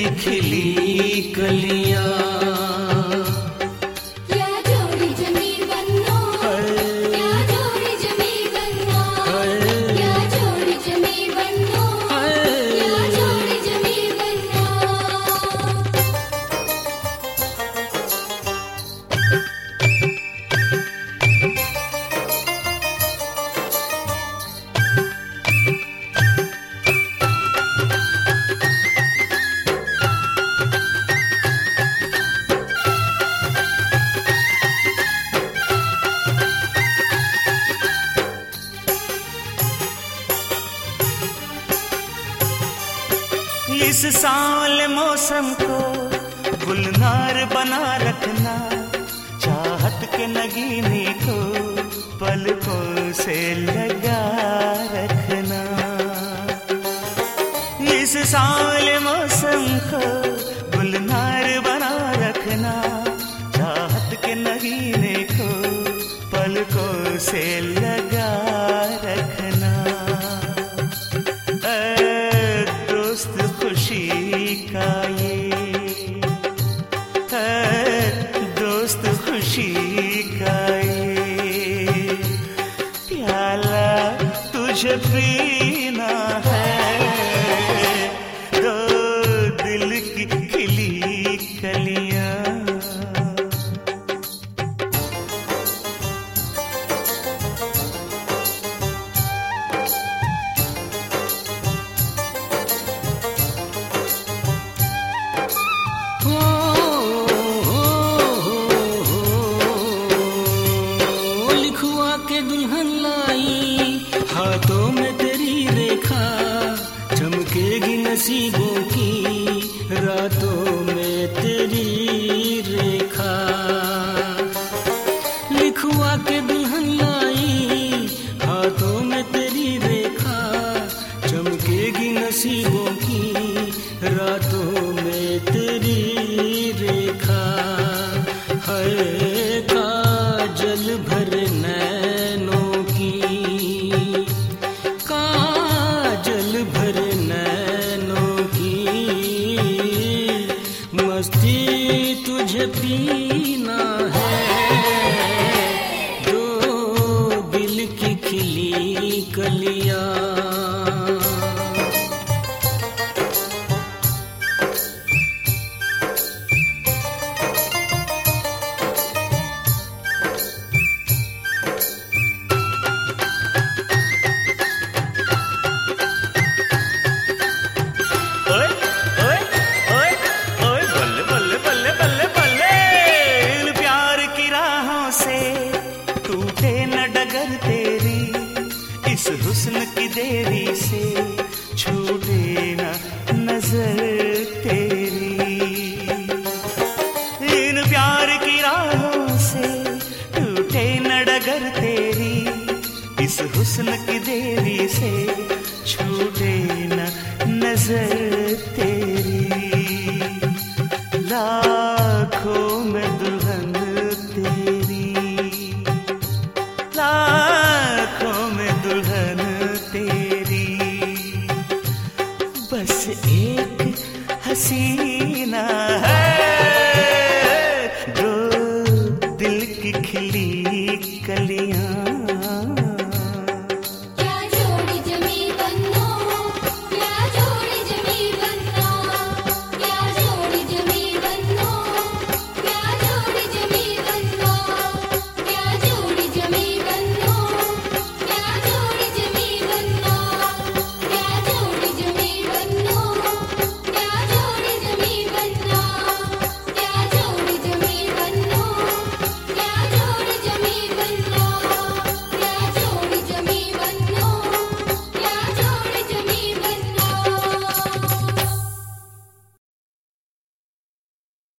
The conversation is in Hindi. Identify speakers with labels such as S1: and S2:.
S1: की खिली कलियां।
S2: इस सांवले मौसम को गुलनार बना रखना, चाहत के नगीने को पलकों से लगा रखना। इस सांवले मौसम को गुलनार बना रखना, चाहत के नगीने को पलकों से लगा रखना। खुशी का ये है दोस्त, खुशी का ये प्याला तुझे पीना है, दो दिल की खिली कलियां।
S1: हाथों में तेरी रेखा चमकेगी नसीबों की, रातों में तेरी रेखा। लिखवा के दुल्हन लाई, हाथों में तेरी रेखा चमकेगी नसीबों की, रातों में तेरी रेखा। है काजल भर नैनों की, काजल भर नैनों की, मस्ती तुझे पीना है, दो दिल की खिली कलियां।
S2: इस हुस्न की देरी से छूटे ना नजर तेरी, इन प्यार की राहों से टूटे न डगर तेरी, इस हुस्न की देरी से छूटे न नजर तेरी। लाखों में दुल्हन तेरी, लाखों में दुल्हन तेरी, बस एक हसीना है।